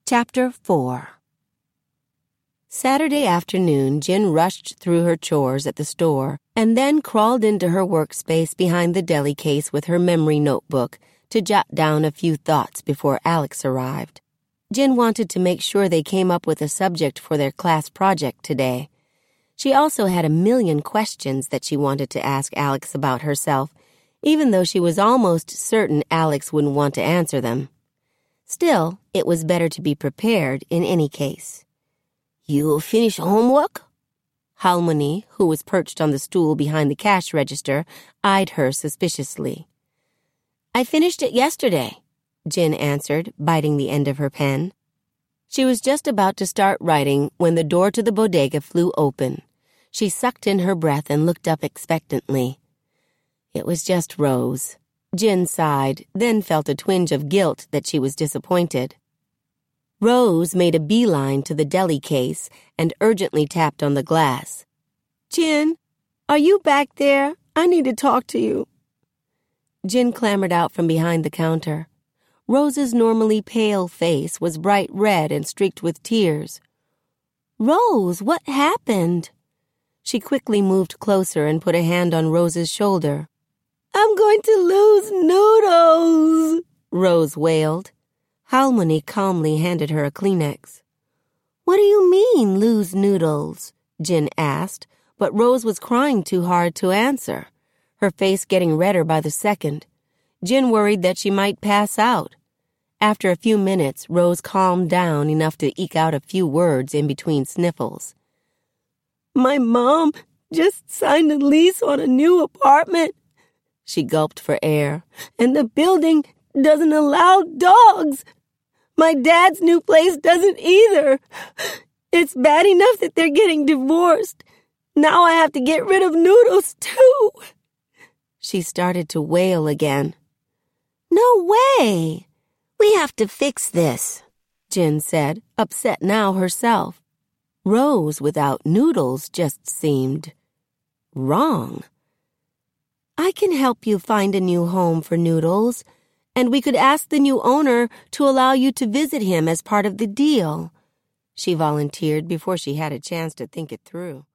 Chapter 4 Saturday afternoon, Jin rushed through her chores at the store and then crawled into her workspace behind the deli case with her memory notebook to jot down a few thoughts before Alex arrived. Jin wanted to make sure they came up with a subject for their class project today. She also had a million questions that she wanted to ask Alex about herself, even though she was almost certain Alex wouldn't want to answer them. Still, it was better to be prepared in any case. "You finish homework?" Halmoni, who was perched on the stool behind the cash register, eyed her suspiciously. "I finished it yesterday," Jin answered, biting the end of her pen. She was just about to start writing when the door to the bodega flew open. She sucked in her breath and looked up expectantly. It was just Rose. Jin sighed, then felt a twinge of guilt that she was disappointed. Rose made a beeline to the deli case and urgently tapped on the glass. "Jin, are you back there? I need to talk to you." Jin clambered out from behind the counter. Rose's normally pale face was bright red and streaked with tears. "Rose, what happened?" She quickly moved closer and put a hand on Rose's shoulder. "I'm going to lose Noodles," Rose wailed. Halmoni calmly handed her a Kleenex. "What do you mean, lose Noodles?" Jin asked, but Rose was crying too hard to answer, her face getting redder by the second. Jin worried that she might pass out. After a few minutes, Rose calmed down enough to eke out a few words in between sniffles. "My mom just signed a lease on a new apartment." She gulped for air. "And the building doesn't allow dogs. My dad's new place doesn't either. It's bad enough that they're getting divorced. Now I have to get rid of Noodles, too." She started to wail again. "No way! We have to fix this," Jin said, upset now herself. Rose without Noodles just seemed wrong. "I can help you find a new home for Noodles, and we could ask the new owner to allow you to visit him as part of the deal," she volunteered before she had a chance to think it through.